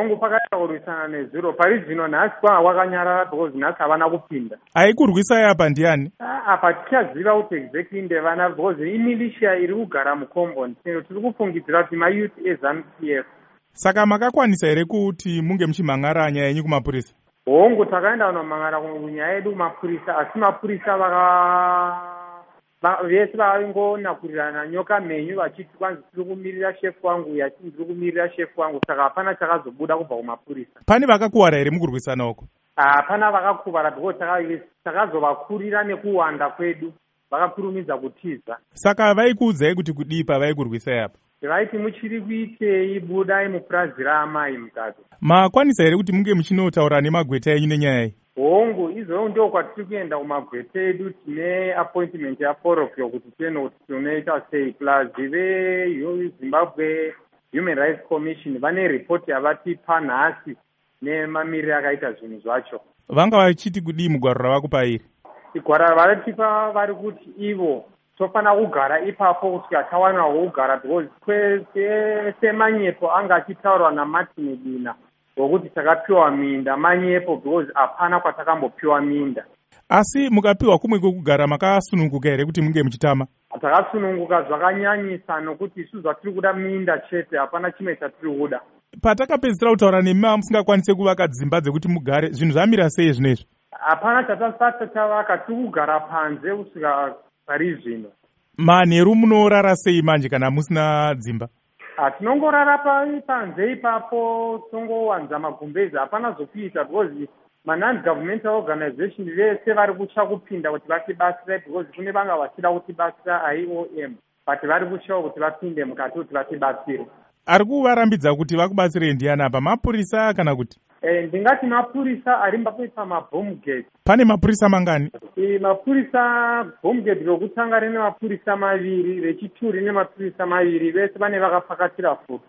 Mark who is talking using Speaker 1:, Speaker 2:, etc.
Speaker 1: hongu pakaita kurwisana nezuro pari zvino nhasi kwanga kwakanyarara because nhasi havana kupinda.
Speaker 2: Aikurwisai apa ndiani?
Speaker 1: Apa tichaziva kuti exactly ndevana because imilisha iri kugara mucompound tiri kufungidzira kuti mayouth eZANU-PF. Saka
Speaker 2: makakwanisa here kuti munge muchimhangara nyaya yenyu kumapurisa?
Speaker 1: Hongu takaenda kunomhangara kunyaya yedu kumapurisa asi mapurisa vese vaingonakurirana nyoka menyu vachiti kwanzi tiri kumirira shefu wangu yachiti ndiri kumirira shefu wangu saka hapana chakazobuda kubva kumapurisa.
Speaker 2: Pane vakakuvara here mukurwisana uko?
Speaker 1: Hapana vakakuvara because takazovakurira nekuwanda kwedu vakakurumidza kutiza.
Speaker 2: Saka vaikuudzai kuti kudii pavaikurwisai apa?
Speaker 1: Vaiti muchiri kuitei budai mupurazi raamai mukati.
Speaker 2: Makwanisa here kuti munge muchinotaura nemagweta enyu nenyaya iyi?
Speaker 1: Hongu izvo ndo kwatiri kuenda kumagweta edu tine appointment yaforofyo kuti tione kuti tinoita sei plus veZimbabwe Human Rights Commission vane ripoti yavatipa nhasi nemamiriro akaita zvinhu zvacho.
Speaker 2: Vanga vachiti kudii mugwaro ravakupa iri?
Speaker 1: Igwaro ravaratipa vari kuti ivo tofanira kugara ipapo kusvika tawana kugara because semanyepo anga achitaurwa naMartin Dina wokuti takapiwa minda manyepo because hapana kwatakambopiwa minda.
Speaker 2: Asi mukapiwa kumwe kwekugara makasununguka here kuti munge muchitama?
Speaker 1: Takasununguka zvakanyanyisa nokuti isusu zvatiri kuda minda chete hapana chimwe chatiri kuda.
Speaker 2: Patakapedzisira kutaura nemi musingakwanise kuvaka dzimba dzekuti mugare zvinhu zvamira sei zvinezvi?
Speaker 1: Hapana chatasati tavaka tiri kugara panze kusvika pari zvino.
Speaker 2: Manheru munorara sei manje kana musina dzimba?
Speaker 1: Tinongorara panze ipapo tongowanza magumbezi hapana zvokuita because non-governmental organization vese vari kutya kupinda kuti vatibatsira because kune vanga vachida kutibatsira IOM but vari kutya kuti vapinde mukati kuti vatibatsire.
Speaker 2: Ari kuvarambidza kuti vakubatsirei ndiani apa, mapurisa kana kuti?
Speaker 1: Ndingati mapurisa ari pamabhome gate.
Speaker 2: Pane mapurisa mangani?
Speaker 1: Mapurisa bhome gate rokutanga rine mapurisa maviri, rechituri rine mapurisa maviri, vese vane vakapakatira futi.